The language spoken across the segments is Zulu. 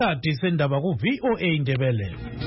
Isikhathi sendaba ku-VOA Indebele.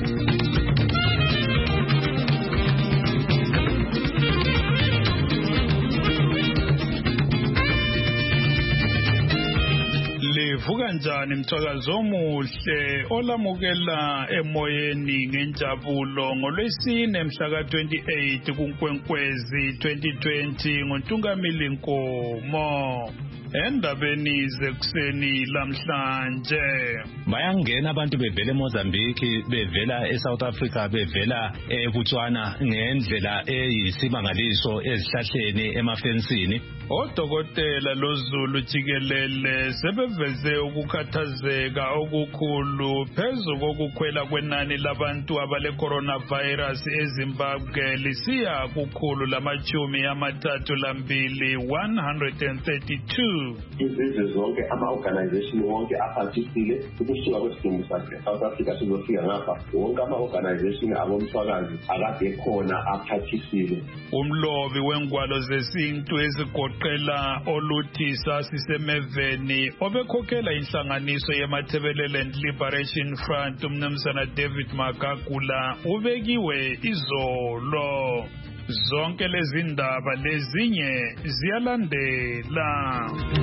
Livuka njani mthakazo omuhle olamukela emoyeni ngenjabulo ngolwesine mhla ka-28 kuNkwenkwezi 2020 ngoNtungamili Nkomo. Endabeni zekuseni lamhlanje bayangena abantu bevela eMozambique, bevela eSouth Africa, bevela eBotswana ngendlela eyisimangaliso ezihlahleni emafensini. Odokotela loZulu jikelele sebeveze ukukhathazeka okukhulu phezu kokukhwela kwenani labantu abale coronavirus eZimbabwe lisiya kukhulu lamachumi-32 132. Izizwe zonke ama-organization wonke aphathisile ukusuka kwesidingo sakhe South Africa sizofika ngapha wonke ama-organization abomswakazi akade khona aphathisile. Umlobi wengwalo zesintu ezigoqela oluthi sasisemeveni obekhokhela inhlanganiso yeMatabeleland Liberation Front umnumzana David Magagula ubekiwe izolo. Zonke lezi ndaba lezinye ziyalandela.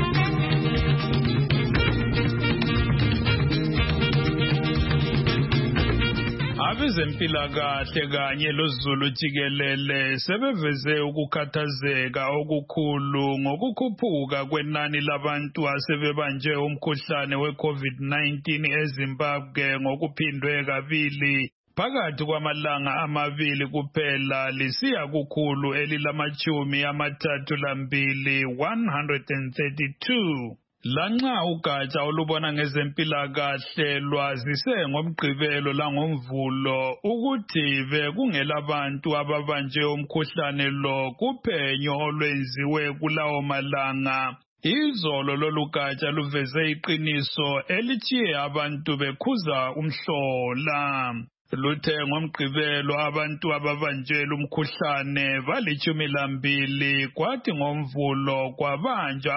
Abezempilakahle kanye loZulu jikelele sebeveze ukukhathazeka okukhulu ngokukhuphuka kwenani labantu asebebanjwe umkhuhlane we-COVID-19 eZimbabwe ngokuphindwe kabili. Phakathi kwamalanga amabili kuphela lisiya kukhulu elilamachumi-32 132. Lanxa ugatsha olubona ngezempilakahle lwazise ngoMgqibelo langomvulo ukuthi bekungelabantu ababanjwe umkhuhlane lo kuphenyo olwenziwe kulawo malanga. Izolo lolu gatsha luveze iqiniso elithiye abantu bekhuza umhlola. Luthe ngoMgqibelo abantu ababanjwe umkhuhlane bali-12 kwathi ngomvulo kwabanjwa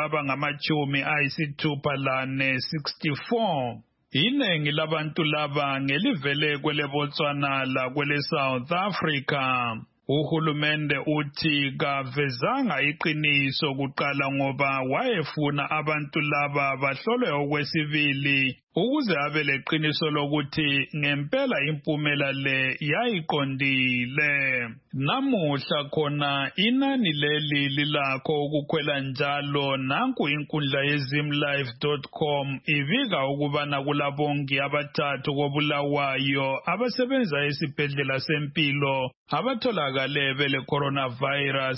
abangama-64. Iningi labantu laba ngelivele kweleBotswana lakwele South Africa. Uhulumende uthi kavezanga iqiniso kuqala ngoba wayefuna abantu laba bahlolwe okwesibili ukuze abe leqiniso lokuthi ngempela impumela le yayiqondile. Namuhla khona inani leli lilakho ukukhwela njalo. Nanku inkundla yezimlife.com ibika ukubana kulabongi abathathu koBulawayo abasebenza esibhedlela sempilo abatholakale bele coronavirus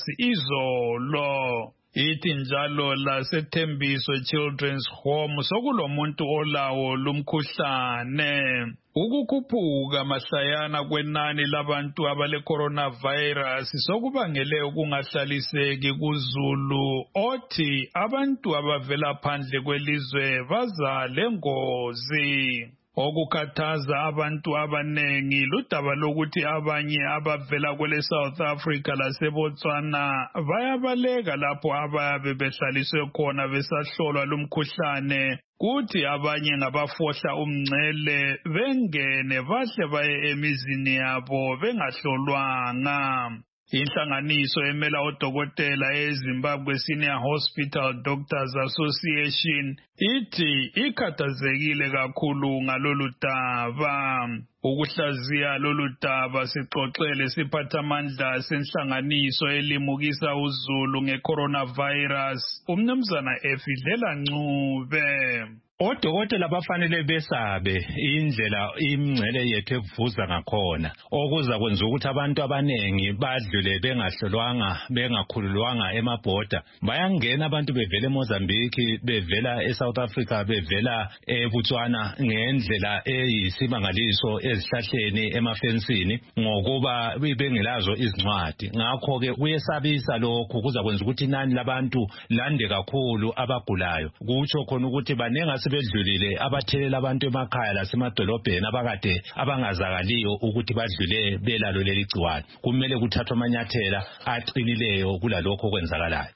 izolo. Ithi njalo laseThembiso Children's Home sokulomuntu olawo lumkhuhlane. Ukukhuphuka mahlayana kwenani labantu abale coronavirus sokubangele ukungahlaliseki kuZulu othi abantu abavela phandle kwelizwe baza lengozi. Okukhathaza abantu abanengi ludaba lokuthi abanye abavela kwele South Africa laseBotswana bayabaleka lapho abayabe behlaliswe khona besahlolwa lumkhuhlane, kuthi abanye ngabafohla umngcele bengene bahle baye emizini yabo bengahlolwanga. Inhlanganiso emela odokotela eZimbabwe Senior Hospital Doctors Association ithi ikhathazekile kakhulu ngalolu daba. Ukuhlaziya lolu daba sixoxele siphathamandla senhlanganiso elimukisa uZulu nge-coronavirus umnumzana Efidlela Ncube. Odokotela bafanele besabe indlela imingcele yethu evuza ngakhona okuza kwenza ukuthi abantu abanengi badlule bengahlolwanga bengakhululwanga emabhoda. Bayangena abantu bevela eMozambique, bevela eSouth Africa, bevela eBotswana ngendlela eyisimangaliso ezihlahleni emafensini ngokuba bengelazo izincwadi. Ngakho ke kuyesabisa lokhu kuza kwenza ukuthi inani labantu lande kakhulu abagulayo. Kutsho khona ukuthi banenga sebedlulile abathelela abantu emakhaya lasemadolobheni abakade abangazakaliyo ukuthi badlule belalo leli gciwane. Kumele kuthathwe amanyathela aqinileyo kulalokho okwenzakalayo.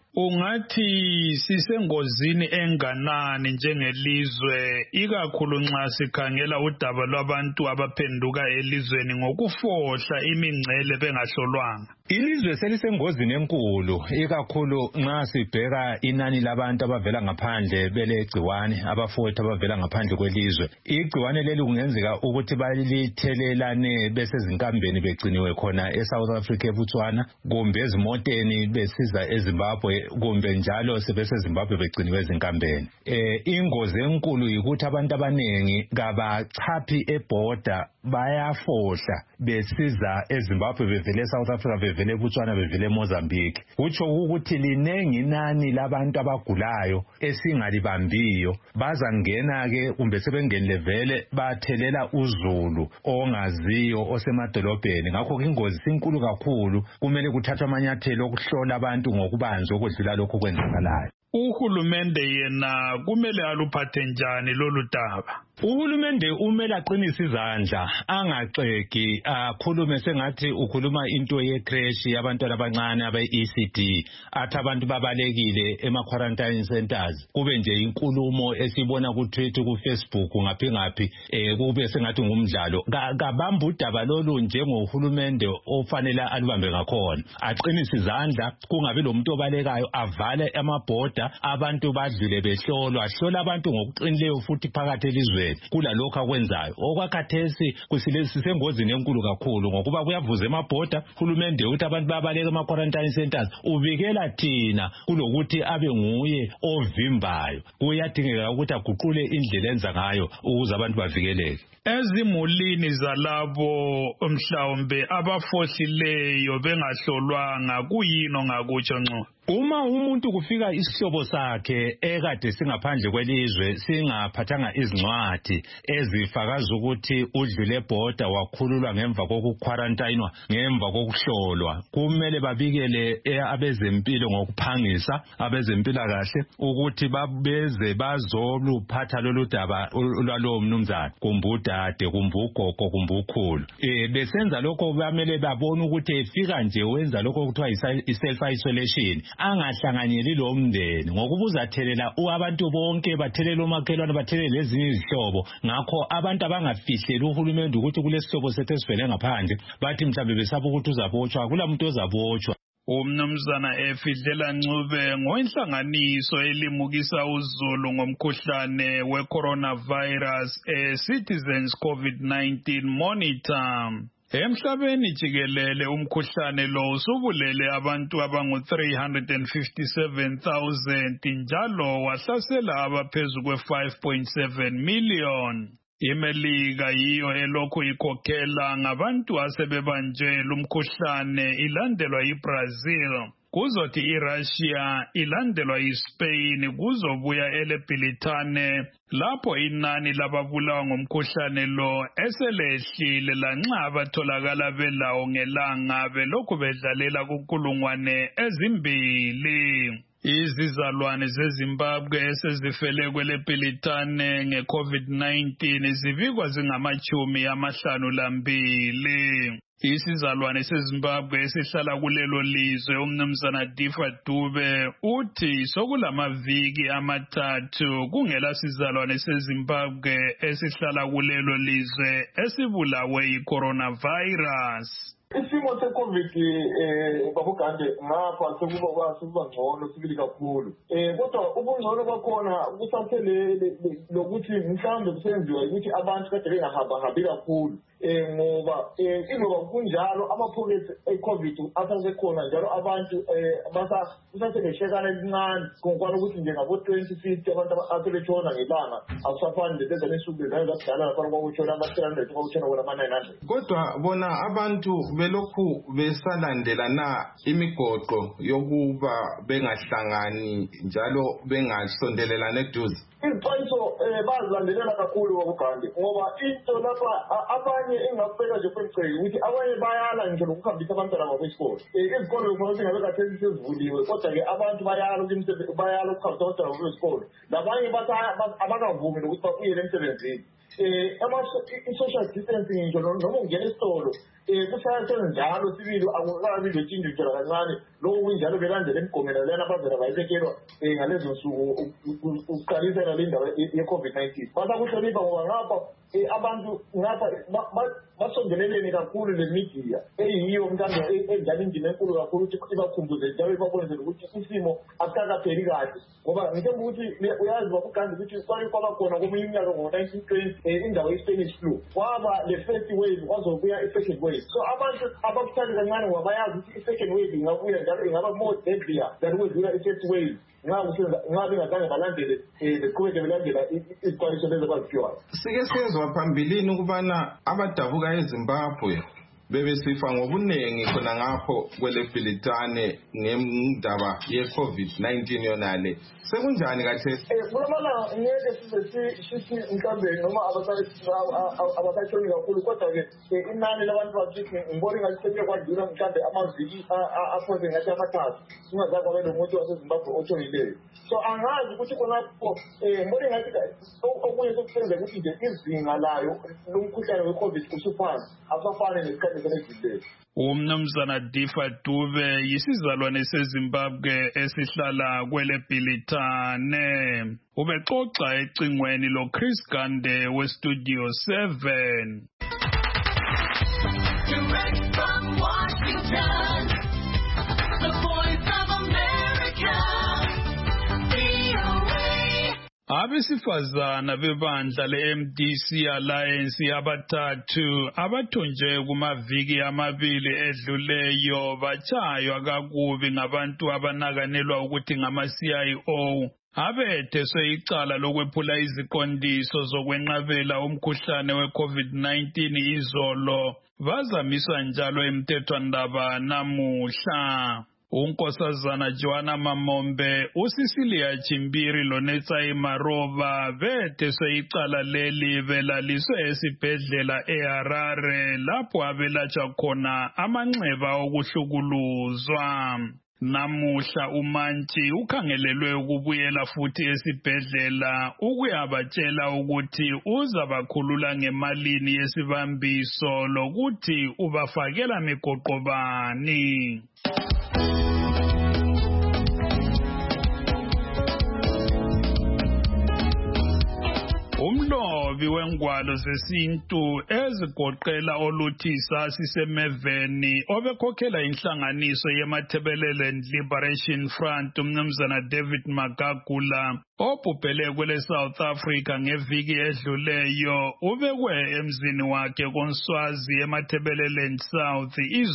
Ungathi sisengozini enganani njengelizwe ikakhulu nxa sikhangela udaba lwabantu abaphenduka elizweni ngokufohla imingcele bengahlolwanga? Ilizwe selisengozini enkulu ikakhulu nxa sibheka inani labantu abavela ngaphandle belegciwane abafowethu abavela ngaphandle kwelizwe. Igciwane leli kungenzeka ukuthi balithelelane besezinkambeni begciniwe khona eSouth Africa eBotswana kumbe ezimoteni besiza eZimbabwe kumbe njalo sebeseZimbabwe begciniwe ezinkambeni. Ingozi enkulu yikuthi abantu abanengi kabachaphi eborder bayafohla besiza eZimbabwe bevele eSouth Africa bevele eBotswana bevele eMozambique. Kutsho ukuthi linengi inani labantu abagulayo esingalibambiyo bazangena ke kumbe sebengenile vele bathelela uzulu ongaziyo osemadolobheni. Ngakho ingozi sinkulu kakhulu, kumele kuthathwe amanyathelo okuhlola abantu ngokubanzi okudlula lokho kwenzakalayo. Uhulumende yena kumele aluphathe njani lolu daba? Uhulumende umele aqinise izandla angaxeki akhulume sengathi ukhuluma into yecrash yabantwana abancane abe-ECD athi abantu babalekile ema-quarantine centers. Kube nje inkulumo esibona ku-Twitter ku-Facebook ngaphi kube sengathi ngumdlalo. Kabamba udaba lolu njengohulumende ofanele alubambe ngakhona. Aqinise izandla kungabi lo muntu obalekayo, avale amabhoda, abantu badlule behlolwa, hlola abantu ngokuqinileyo futhi phakathi elizweni kulalokho akwenzayo. Okwakhathesi sisengozini enkulu kakhulu ngokuba kuyavuza emabhoda, uhulumende uthi abantu babaleka ema-quarantine centers. Ubikela thina kulokuthi abe nguye ovimbayo. Kuyadingeka ukuthi aguqule indlela enza ngayo ukuze abantu bavikeleke. Ezimulini zalabo mhlawumbe abafohlileyo bengahlolwanga kuyini ongakutsho ngco? Uma umuntu kufika isihlobo sakhe ekade singaphandle kwelizwe singaphathanga izincwadi ezifakaza ukuthi udlule ebhoda wakhululwa ngemva kokuquarantinwa ngemva kokuhlolwa, kumele babikele abezempilo ngokuphangisa, abezempilakahle ukuthi beze bazoluphatha lolu daba lwalowo mnumzana kumbe udade kumbe ugogo kumbe ukhulu. Besenza lokho bamele babone ukuthi efika nje wenza lokho kuthiwa i-self isolation, angahlanganyeli lo mndeni ngokuba uzathelela abantu bonke, bathelela omakhelwane, bathelela ezinye izihlobo. Ngakho abantu abangafihleli uhulumende ukuthi kulesihlobo sethu esivele ngaphandle bathi mhlawumbe besaba ukuthi uzabotshwa, kulamuntu ozabotshwa. Umnumzana Efidlela Ncube ngoinhlanganiso elimukisa uzulu ngomkhuhlane we-coronavirus Citizens COVID-19 Monitor. Emhlabeni jikelele umkhuhlane lo usubulele abantu abangu-357,000 njalo wahlasela abaphezu kwe-5.7 million. IMelika yiyo elokhu ikhokhela ngabantu asebebanjwe lumkhuhlane ilandelwa iBrazil. Kuzothi iRussia ilandelwa iSpain, kuzobuya eleBritane lapho inani lababulawa ngomkhuhlane lo eselehlile lanxa abatholakala belawo ngelanga belokhu bedlalela kunkulungwane ezimbili. Izizalwane zeZimbabwe esezifele kweleBritane nge-COVID-19 zibikwa zingama-52. Isizalwane seZimbabwe esihlala kulelo lizwe umnumzana Difa Dube uthi sokulamaviki amathathu kungela sizalwane seZimbabwe esihlala kulelo lizwe esibulawe yi-coronavirus. Isimo se-COVID babugande ngapha sekuba ngcono sibili kakhulu. Kodwa ubungcono bakhona kusathelele lokuthi mhlawumbe kusenziwa ukuthi abantu kade bengahambi kakhulu. Ngoba ingoba kunjalo amaphokethe e-COVID asasekhona njalo abantu basasebeshekana elincane ngokwani ukuthi nje ngabo-2050 abantu asebetshona ngelanga akusafani lezi nsuku zakudala lapho kwakutshona ama-300 kwakutshona bona ama-900. Kodwa bona abantu belokhu besalandela na imigoqo yokuba bengahlangani njalo bengasondelelana eduze? Izixwayiso bazilandelela kakhulu babugande ngoba into lapha abanye engakubeka nje kwemceki ukuthi abanye bayala nje lokuhambisa abantwana babo esikolo. Izikolo kumele ukuthi ngabe kathesi sezivuliwe kodwa-ke abantu bayala ukuhambisa abantwana babo esikolo. Labanye abakavumi nokuthi babuyele emsebenzini. i-social distancing ngisho noma ungena esitolo kusayasena njalo sibili akukabi lotshintsho nje kancane lokho kunjalo belandela emigomela lena abazela bayibekelwa ngalezo nsuku ukuqalisela le ndaba ye-COVID-19 basakuhlonipha ngoba ngapha abantu ngapha basondelelene kakhulu le media eyiyo mntanda enjalo indima enkulu kakhulu ukuthi ibakhumbuze njalo ibabonezele ukuthi isimo asisakapheli kahle ngoba ngithemba ukuthi uyazi babuganda ukuthi kwake kwaba khona komunye umnyaka ngo-1920 indaba ye-Spanish flu kwaba le first wave kwazobuya i-second wave so abantu abakuthandi kancane ngoba bayazi ukuthi i-second wave ingabuya njalo ingaba more deadlier than kwedlula i-first wave nxa bengazange balandele beqhubeke belandela izixwayiso lezo abaziphiwayo. Sike sezwa phambilini ukubana abadabuka eZimbabwe bebesifa ngobuningi khona ngapho kweleBhilitane ngendaba ye-COVID-19 yonale sekunjani kathesi? Kulomana ngeke sithi mhlambe noma abasashoni kakhulu kodwa-ke inani labantu bakithi ngibona ngathi sekuye kwadlula mhlambe amaviki aphose ngathi amathathu singazazi abe nomuntu waseZimbabwe otholileyo so angazi ukuthi khonapho ngibona ngathi okunye sokusenza ukuthi nje izinga layo lomkhuhlane we-COVID usuphansi asafane nesikhathi senedlulile. Umnumzana Difa Dube yisizalwane seZimbabwe esihlala kweleBhilitane ubexoxa ecingweni lo Chris Gande weStudio 7. Direct from Washington, the Voice of America, VOA. Abesifazana bebandla le-MDC Alliance abathathu abathonjwe kumaviki amabili edluleyo batshaywa kakubi ngabantu abanakanelwa ukuthi ngama-CIO abetheswe icala lokwephula iziqondiso zokwenqabela umkhuhlane we-COVID-19 izolo bazamiswa njalo emthethwandaba namuhla. Unkosazana Joanna Mamombe, uSicilia Chimbiri loNetsai Maroba betheswe icala leli belaliswe esibhedlela eHarare lapho abelatshwa khona amanxeba okuhlukuluzwa. Namuhla uMantshi ukhangelelwe ukubuyela futhi esibhedlela ukuyabatshela ukuthi uzabakhulula ngemalini yesibambiso lokuthi ubafakela migoqo bani. Umlobi wengwalo zesintu ezigoqela oluthi sasisemeveni obekhokhela inhlanganiso yeMatabeleland Liberation Front umnumzana David Magagula obhubhele kwele South Africa ngeviki edluleyo ubekwe emzini wakhe koNswazi eMatabeleland South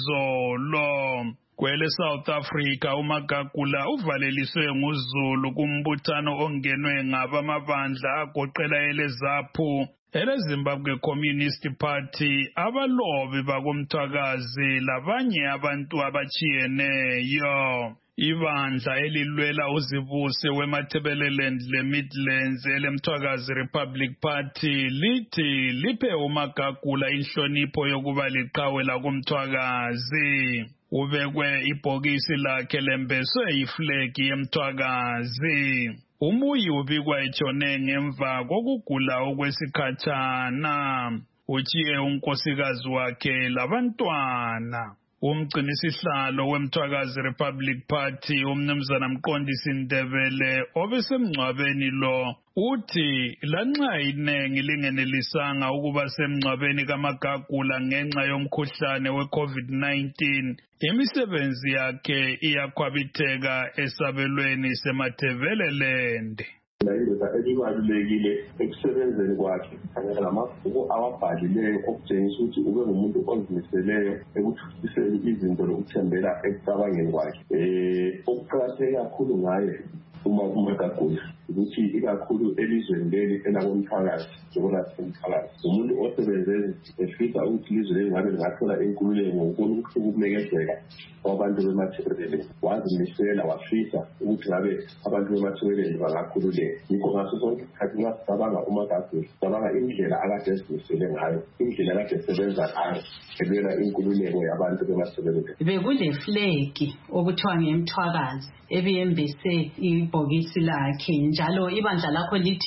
izolo. Kwele South Africa uMagagula uvaleliswe nguZulu kumbuthano ongenwe ngabamabandla agoqela eleZAPU, eleZimbabwe Communist Party, abalobi bakomthwakazi labanye abantu abachiyeneyo. Ibandla elilwela uzibuse weMatabeleland leMidlands elemthwakazi Republic Party lithi liphe uMagagula inhlonipho yokuba liqhawe lakumthwakazi. Ubekwe ibhokisi lakhe lembeswe iflegi yemthwakazi. Umuyi ubikwa etshone ngemva kokugula okwesikhatshana. Utshiye unkosikazi wakhe labantwana. Umgcinisihlalo wemthwakazi Republic Party umnumzana Mqondisi Ndebele obesemngcwabeni lo uthi lanxa inengi lingenelisanga ukuba semngcwabeni kaMagagula ngenxa yomkhuhlane we-COVID-19 imisebenzi yakhe iyakhwabitheka esabelweni seMatabeleland. Indoda elibalulekile ekusebenzeni kwakhe kanye namabhuku awabhalileyo okutshengisa ukuthi ube ngumuntu ozimiseleyo ekuthuthukiseni izinto lokuthembela ekucabangeni kwakhe. Okuqakatheke kakhulu ngaye uMagagula ukuthi ikakhulu elizweni leli elakomthwakazi njengoba sisemthwakazi umuntu osebenze efisa ukuthi ilizwe leli ngabe lingathola inkululeko ngokubona ukuhlukumezeka kwabantu beMatabeleland wazimisela wafisa ukuthi ngabe abantu beMatabeleland bangakhululeka. Yikho ngaso sonke isikhathi nxa sicabanga uMagagula sicabanga indlela akade ezimisele ngayo, indlela akade esebenza ngayo elwela inkululeko yabantu beMatabeleland. Bekule flegi okuthiwa ngemthwakazi ebiyembese ibhokisi lakhe njalo ibandla lakho lithi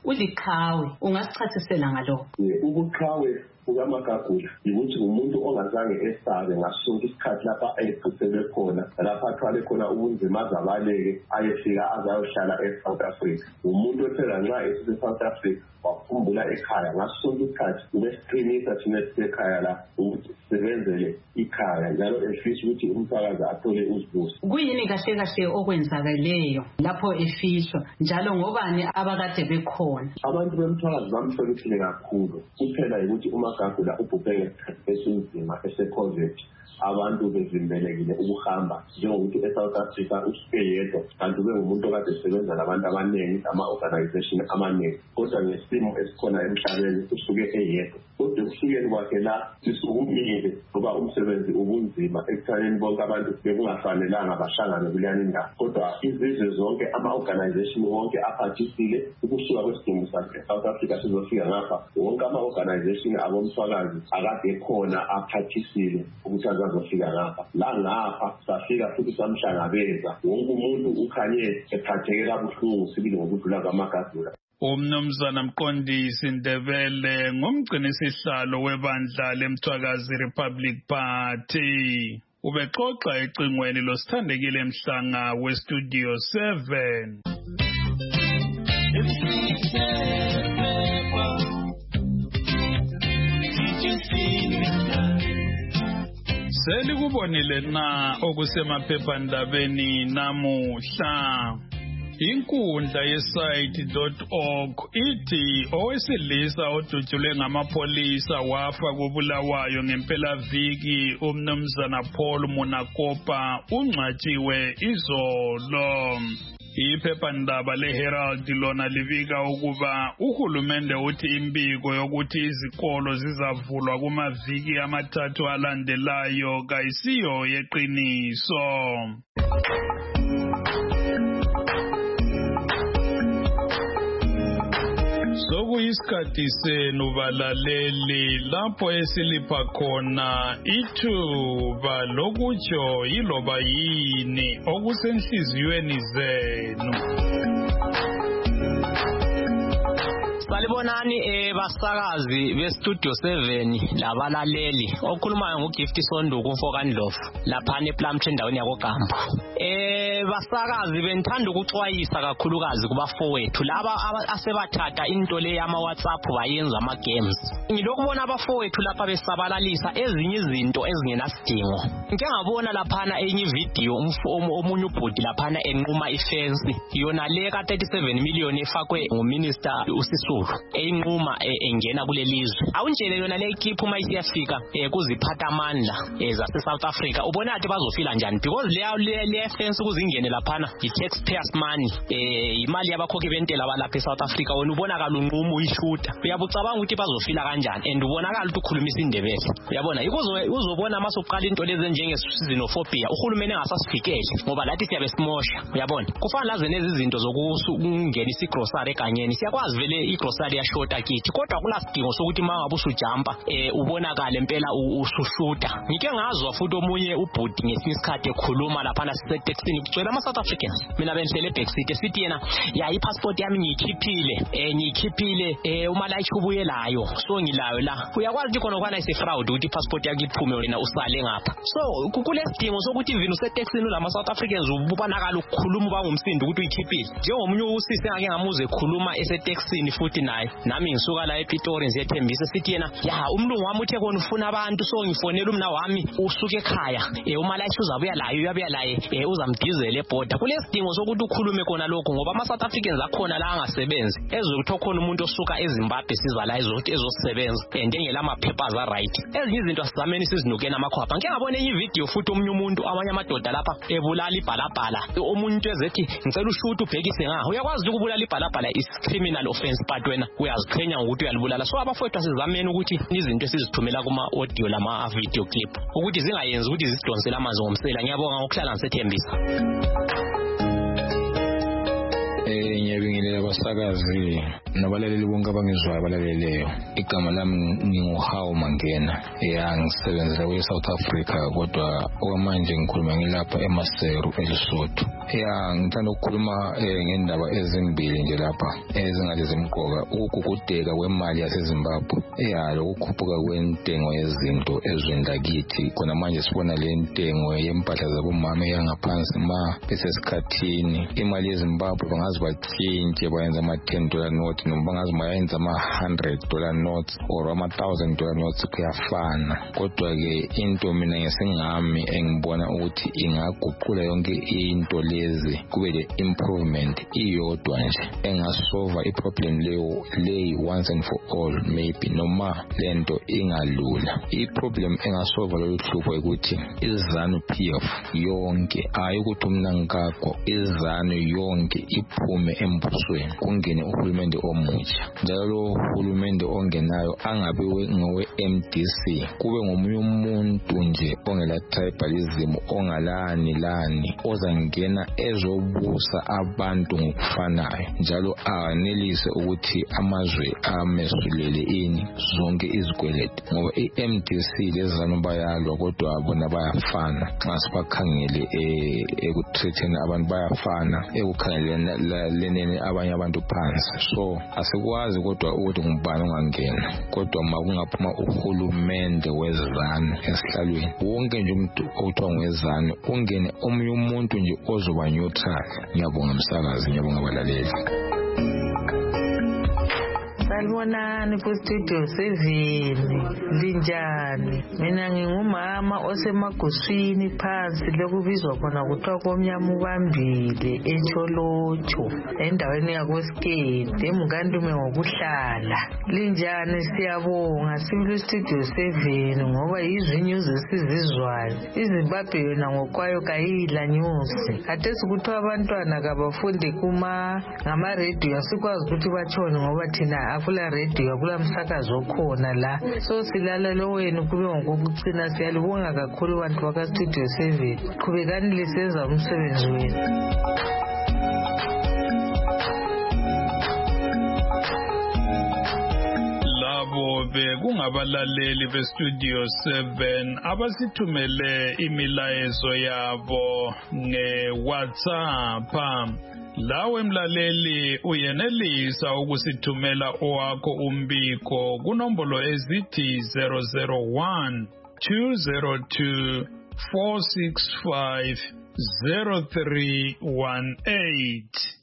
uliqhawe ungasichasisela ngalokho? Ubuqhawe ukaMagagula ukuthi umuntu ongazange esabe ngasonke isikhathi lapha ayephuthele khona lapha athwale khona ubunzima azabaleke ayefika azayohlala eSouth Africa. Umuntu othela nxa eSouth Africa wakhumbula ekhaya ngasonke isikhathi ubesiqinisa thina ekhaya la ukuthi sisebenzele ikhaya njalo efisa ukuthi umphakathi athole usibuso. Kuyini kahle kahle okwenzakaleyo lapho efishwa njalo ngobani abakade bekhona? Abantu bemphakathi bamhloniphile kakhulu kuphela ukuthi uMagagula ubhubhe ngesikhathi esinzima ese-COVID. Abantu bezimbelekile ukuhamba njengokuthi eSouth Africa usuke yedwa kanti bengumuntu okade esebenza labantu abaningi ama-organization amaningi kodwa ngesimo esikhona emhlabeni usuke eyedwa. Kodwa ekusukeni kwakhe la sisukumile ngoba umsebenzi ubunzima ekuthaneni bonke abantu bekungafanelanga bahlangane kuleyani ndawo kodwa izizwe zonke ama-organization wonke aphathisile ukusuka kwesidingo sakhe eSouth Africa sizofika ngapha wonke ama-organization abomswakazi akade ekhona aphathisile ukuthi azofika ngapha la ngapha safika futhi samhlangabeza wonke umuntu ukhanye ephatheke kabuhlungu sibili ngokudlula kwaMagagula. Umnumzana Mqondisi Ndebele ngumgcini sihlalo webandla leMthwakazi Republic Party ubexoxa ecingweni losithandekile Mhlanga weStudio 7. Selikubonile na okusemaphephandabeni namuhla? Inkundla yesite.org ithi owesilisa odutshulwe ngamapolisa wafa kubulawayo ngempelaviki umnumzana Paul Munakopa ungcwatshiwe izolo. Iphephandaba leHerald lona libika ukuba uhulumende uthi imbiko yokuthi izikolo zizavulwa kumaviki amathathu alandelayo kayisiyo yeqiniso. Sokuyisikhathi senu balaleli lapho esilipha khona ithuba lokutsho yiloba yini okusenhliziyweni zenu. Salibonani basakazi beStudio 7 labalaleli okhulumayo nguGift Sonduku Mfokandlovu lapha ePlumtree endaweni yakoGambo. Basakazi benithanda ukuxwayisa kakhulukazi kubafowethu laba asebathatha into le yama WhatsApp bayenza ama games. Ngilokubona abafowethu lapha besabalalisa ezinye izinto ezingenasidingo. Ngike ngabona lapha enye video omunye ubhudi lapha enquma ifence yona le ka 37 million efakwe nguminister uSisulu eyinquma engena kulelizwe. Awunjele yona le equipe uma isiyafika kuziphatha amandla zase South Africa ubona athi bazofila njani because le fence kuzingene laphana i-taxpayers money imali yabakhokhi bentela balapha eSouth Africa wena ubonakala unqumo uyishuta uyabucabanga ukuthi bazofila kanjani and ubonakala ukuthi ukhulumisa indebele uyabona uzobona masoqala into lezi njenge-xenophobia uhulumeni engasasifikele ngoba lathi siyabe simosha uyabona kufanele laze nezi zinto zokungenisa igrocery eganyeni siyakwazi vele igrocery yashota kithi kodwa kunasidingo sokuthi mangabe usujampa ubonakala impela usushuta. Ngike ngazwa futhi omunye ubhudi ngesinye isikhathi ekhuluma laphana sisetaxini kugcwele ama-South Africans mina benhlele eBackseat sithi yena ya ipassport yami ngiyikhiphile umalayithi ubuyelayo so ngilayo la uyakwazi ukuthi khona kwana isefraud ukuthi ipassport yakho iphume wena usale ngapha so kulesidingo sokuthi even usetaxini ulama-South Africans ubonakala ukukhuluma ubangumsindo ukuthi uyikhiphile njengomunye usisi engake ngamuze ekhuluma esetaxini futhi naye nami ngisuka la ePitori nziyethembisa sithi yena ya umlungu wami uthe kona ufuna abantu so ngifonela umna wami usuke ekhaya umalayithi uzabuya layo uyabuya laye uzamdizela eborder kulesidingo sokuthi ukhulume khona lokho ngoba ama-South Africans akhona la angasebenzi ezokuthi khona umuntu osuka eZimbabwe siza la ezosebenza and engela ama-papers a-right ezinye izinto asizameni sizinukeni amakhwapha ngike ngabona enye ividiyo futhi omunye umuntu amanye amadoda lapha ebulala ibhalabhala omuntu ezethi ngicela ushuthi ubhekise ngaho uyakwazi ukubulala ibhalabhala is criminal offense but wena uyaziqhenya ngokuthi uyalibulala so abafowethu asizameni ukuthi izinto esizithumela kuma-audio lama-video clip ukuthi zingayenzi ukuthi zisidonsele amanzi ngomsela ngiyabonga ngokuhlala ngisethembisa. Ngiyabingelela abasakazi nabalaleli bonke abangizwayo abalaleleyo. Igama lami nginguHawu Mangena. Ngisebenzela kwe-South Africa kodwa okwamanje ngikhuluma ngilapha eMaseru eLesotho. Ngithanda ukukhuluma ngendaba ezimbili nje lapha ezingathi zimqoka. Ukugugudeka kwemali yaseZimbabwe. Lokukhuphuka kwentengo yezinto ezweni lakithi. Khona manje sibona le ntengo yempahla zabomama yangaphansi besesikhathini. Imali yeZimbabwe bangazi batshintshe bayenza ama-$10 notes noma bangazi bayenza ama-$100 notes or ama-$1,000 notes kuyafana. Kodwa ke into mina ngesingami engibona ukuthi ingaguqula yonke into lezi kube le improvement iyodwa nje engasolve iproblem leyo once and for all maybe noma lento ingalula. Iproblem engasolve lo hlupho ukuthi iZANU PF yonke ayikuthi umna ngakho iZANU yonke iphume embusweni kungene uhulumende omutsha. Njalo uhulumende ongenayo angabe ngowe MDC kube ngomunye umuntu nje ongela tribalism ongalani ozangena ezobusa abantu ngokufanayo njalo anelise ukuthi amazwe amesulele zonke izikweleti ngoba iMDC lezanu bayalwa kodwa bona bayafana. Xa sibakhangele ekutretheni abantu bayafana ekukhangeleni abanye abantu phansi. So asikwazi kodwa ukuthi ngubani ongangena kodwa makungaphuma uhulumende wezanu esihlalweni wonke nje umuntu okuthiwa ngwezanu ungene omunye umuntu nje ozoba neutral. Ngiyabonga msakazi, ngiyabonga abalaleli. Salibonani ku-Studio 7 linjani? Mina ngingumama osemaguswini phansi lokubizwa khona kuthiwa komnyama ubambile eTsholotsho endaweni yakoSkete emnkandume ngokuhlala. Linjani? Siyabonga sibili Studio 7 ngoba yizwi news esizizwayo. iZimbabwe yona ngokwayo kayidla news. Khathesi kuthiwa abantwana kabafunde ngama-radio sikwazi ukuthi batshone ngoba thina akula radio akula msakazo okhona la. So silalela wenu kube ngokucina. Siyalibonga kakhulu bantu baka-Studio 7. Qhubekani lisenza umsebenzi wenu. Labo bekungabalaleli beStudio 7 abasithumele imilayezo yabo ngeWhatsApp. Lawe mlaleli uyenelisa ukusithumela owakho umbiko kunombolo ezithi 001 202 465 0318.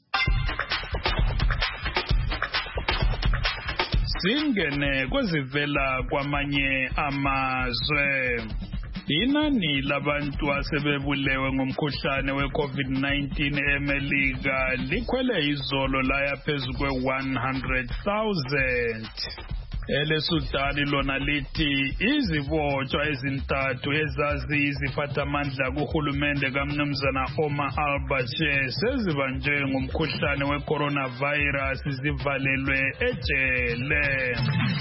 Singene kwezivela kwamanye amazwe. Inani labantu asebebulewe ngomkhuhlane we-COVID-19 eMelika likhwele izolo laya phezu kwe-100,000. EleSudani lona lithi izibotshwa ezintathu ezaziyiziphathamandla kuhulumende kaMnumzana Omar al-Bashir sezibanjwe ngomkhuhlane we-coronavirus zivalelwe ejele.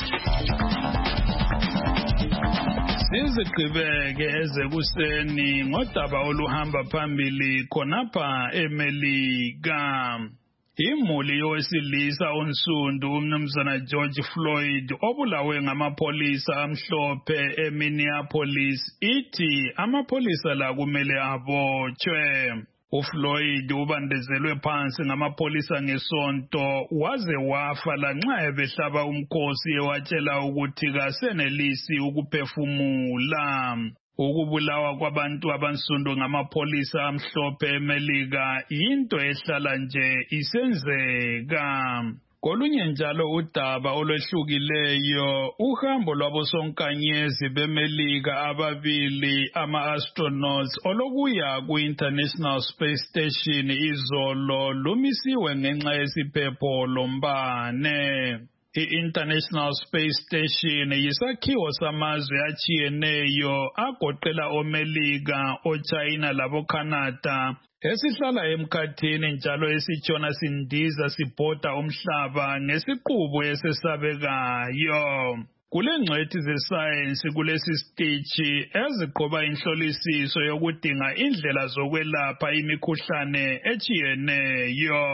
Sizigqibeke ezekuseni ngodaba oluhamba phambili khonapha eMelika. Imuli yowesilisa onsundu uMnumzana George Floyd obulawe ngamapolisa amhlophe eMinneapolis ithi amapholisa la kumele abotshwe. uFloyd ubandezelwe phansi ngamapolisa ngesonto waze wafa lanxa ebehlaba umkhosi ewatshela ukuthi kasenelisi ukuphefumula. Ukubulawa kwabantu abansundu ngamapolisa amhlophe eMelika into ehlala nje isenzeka. Kolunye njalo udaba olwehlukileyo uhambo lwabosonkanyezi beMelika ababili ama-astronauts olokuya ku-International Space Station izolo lumisiwe ngenxa yesiphepho lombane. I-International Space Station yisakhiwo samazwe atshiyeneyo agoqela oMelika, oChina laboCanada esihlala emkhathini njalo esitshona sindiza sibhoda umhlaba ngesiqubu esesabekayo. Kulengcwethi zesayensi kulesi stage eziqoba inhlolisiso yokudinga indlela zokwelapha imikhuhlane etshiyeneyo.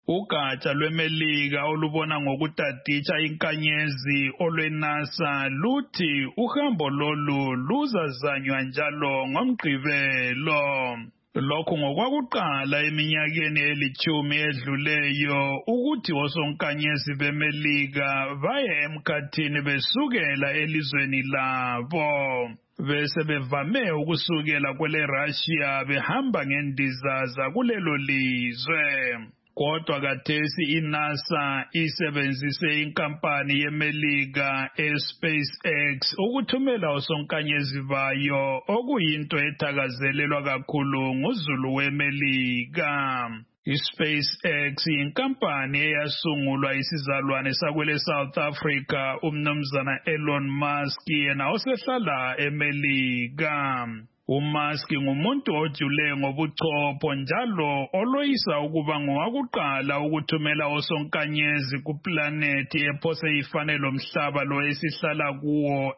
Ugatsha lweMelika olubona ngokutaditsha inkanyezi olweNASA luthi uhambo lolu luzazanywa njalo ngoMgqibelo. Lokhu ngokwakuqala eminyakeni elithumi edluleyo ukuthi osonkanyezi beMelika baye emkhathini besukela elizweni labo. Bese bevame ukusukela kwele Russia behamba ngendiza zakulelo lizwe. Kodwa kathesi iNASA isebenzise inkampani yeMelika eSpaceX ukuthumela osonkanyezi bayo okuyinto ethakazelelwa kakhulu nguzulu weMelika. iSpaceX inkampani eyasungulwa isizalwane sakwele South Africa umnumzana Elon Musk yena osehlala eMelika. uMusk ngumuntu ojule ngobuchopho njalo oloyisa ukuba ngowakuqala ukuthumela osonkanyezi kuplanethi ephose ifane lomhlaba lo esihlala kuwo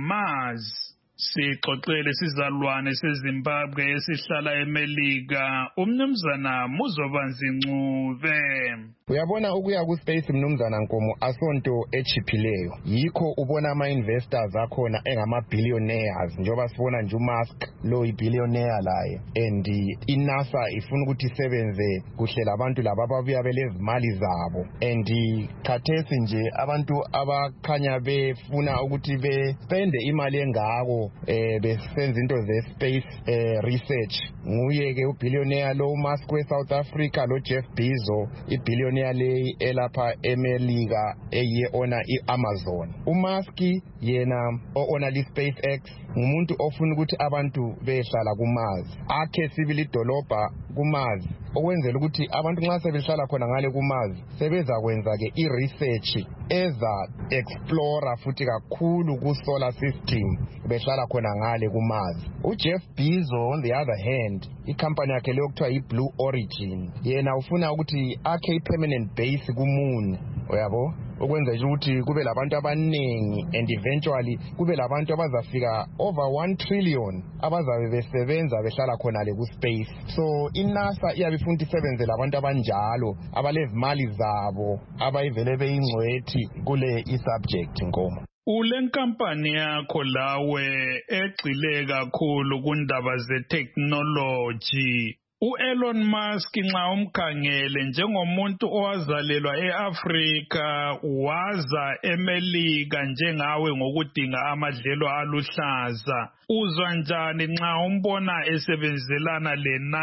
eMars. Sixoxele sizalwane seZimbabwe esihlala eMelika umnumzana Muzobanzi Ncube. Uyabona ukuya ku-space mnumzana Nkomo asonto echiphileyo, yikho ubona ama-investors akhona engama-billionaires njengoba sibona nje uMusk lo i-billionaire laye, and iNASA ifuna ukuthi isebenze kuhle labantu laba ababuya belezimali zabo, and khathesi nje abantu abakhanya befuna ukuthi bespende imali engako besenza into ze-space research nguye-ke ubillionaire lo uMusk we-South Africa lo Jeff Bezos, ibillionaire le elapha eMelika eyiona iAmazon. uMusk yena o-ona li-SpaceX ngumuntu ofuna ukuthi abantu behlala kuMars, akhe sibili idolobha kuMars okwenzela ukuthi abantu nxa sebehlala khona ngale kuMars sebezakwenza-ke i-research eza explora futhi kakhulu ku-solar system behlala khona ngale kuMars. uJeff Bezos on the other hand ikhampani yakhe leyo kuthiwa yi-Blue Origin yena ufuna ukuthi akhe i-permanent base kuMoon, uyabo, okwenza ukuthi kube labantu abaningi and eventually kube labantu abazafika over 1 trillion abazabe besebenza behlala khona le ku-space. So iNASA iyabe ifuna ukuthi isebenze labantu abanjalo abalezimali zabo abayivele beyingcwethi kule i-subject Nkomo. Ule nkampani yakho lawe egxile kakhulu kundaba ze-technology. U-Elon Musk nxa umkhangele njengomuntu owazalelwa eAfrika waza eMelika njengawe ngokudinga amadlelo aluhlaza, uzwa njani nxa umbona esebenzelana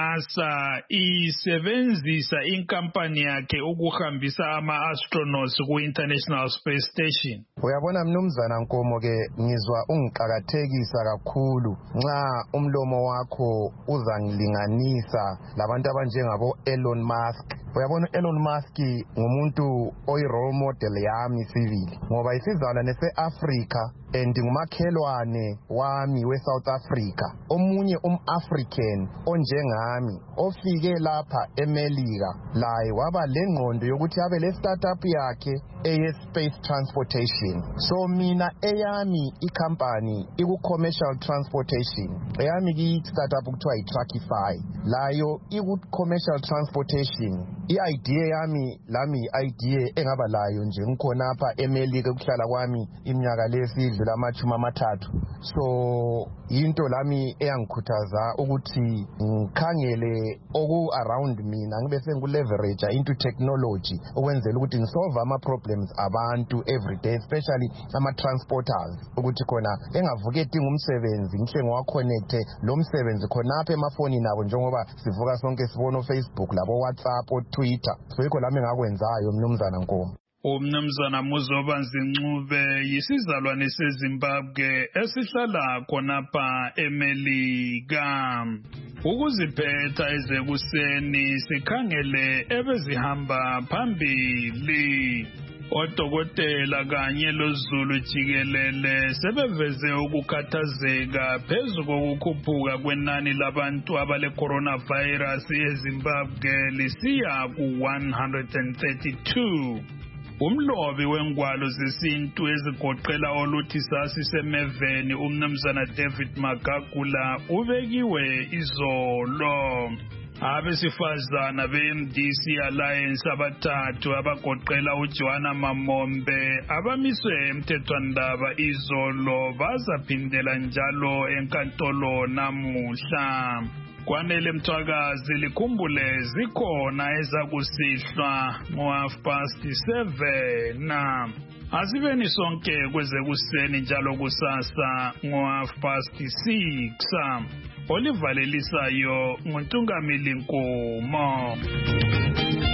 leNASA isebenzisa inkampani yakhe ukuhambisa ama-astronauts ku-International Space Station? Uyabona mnumzana Nkomo ke ngizwa ungiqakathekisa kakhulu nxa umlomo wakho uzangilinganisa labantu abanjengabo Elon Musk. Uyabona Elon Musk ngumuntu oyi-role model yami sibili ngoba isizalwane se-Africa and ngumakhelwane wami we-South Africa, omunye African onjengami ofike lapha eMelika laye waba lengqondo yokuthi abe le startup yakhe eye-space transportation. So mina eyami ikhampani iku-commercial transportation, eyami ki-startup kuthiwa yi-Truckify, layo iku-commercial transportation. I-idea yami lami i-idea engaba layo nje ngikhonapha eMelika ukuhlala kwami iminyaka lesidlula ama-30. So into lami eyangikhuthaza ukuthi ngikhangele oku-around mina ngibe sengiku-leverage into technology ukwenzela ukuthi ngisolve ama-problems abantu everyday, especially ama-transporters, ukuthi khona engavuke edinga umsebenzi ngihle ngiwaconnecte lo msebenzi khonapha emafonini abo njengoba sivuka sonke sibona uFacebook labo WhatsApp oTwitter. So yikho lami engakwenzayo mnumzana Nkomo. Umnumzana Muzobanzi Ncube yisizalwane seZimbabwe esihlala khonapha eMelika. Ukuziphetha ezekuseni sikhangele ebezihamba phambili. Odokotela kanye loZulu jikelele sebeveze ukukhathazeka phezu kokukhuphuka kwenani labantu abale coronavirus eZimbabwe lisiya ku-132. Umlobi wengwalo zesintu ezigoqela oluthi sasi semeveni umnumzana David Magagula ubekiwe izolo. Abesifazana be-MDC Alliance abathathu abagoqela uJohana Mamombe abamiswe emthethwandaba izolo bazaphindela njalo enkantolo namuhla. Kwanele Mthwakazi likhumbule zikhona ezakusihlwa ngo-7:30. Asibeni sonke kwezekuseni njalo kusasa ngo-6:30. Olivalelisayo nguNtungamili Nkomo.